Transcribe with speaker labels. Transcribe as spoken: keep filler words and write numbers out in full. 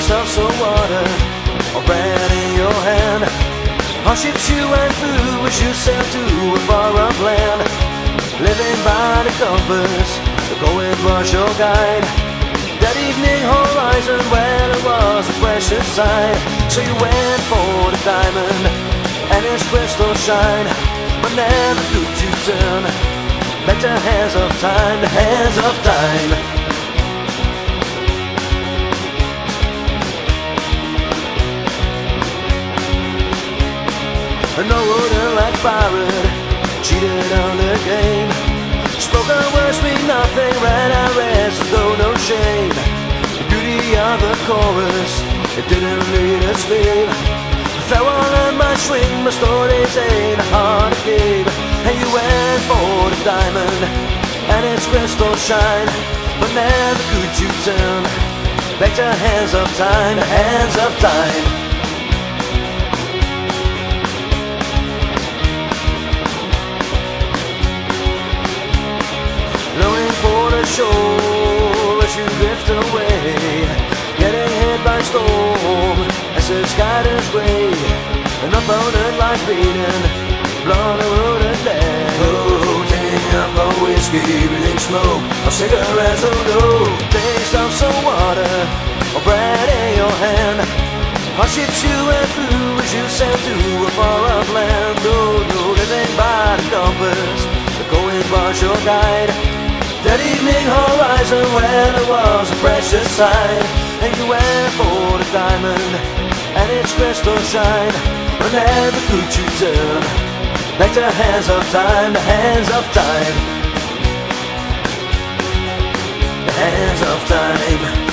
Speaker 1: taste of salt water or bread in your hand. On ships you went through as you sailed to a far-off land, living by the compass, the going was your guide. That evening horizon where there was a precious sign. So you went for the diamond and its crystal shine, but never could you turn back to hands of time, the hands of time. No wouldn't like pirate, cheated on the game. Spoken words mean nothing, ran our rest, though no shame. The beauty of the chorus, it didn't lead us babe. Thou all in my swing, my stories ain't hard to give. And you went for the diamond and its crystal shine, but never could you turn back to hands of time, the hands of time. Shore as you drift away, getting hit by storm as the sky turns grey, and up on the light beating, blowing the road and day. Oh, taking up a whiskey, breathing smoke of cigarettes, oh no. Taste of some water or bread in your hand. On ships you went through as you sailed to a far-off land. Oh no, living by the compass, the going was your guide. That evening horizon where there was a precious sign, and you went for the diamond and its crystal shine, but never could you turn back to hands of time, the hands of time, the hands of time.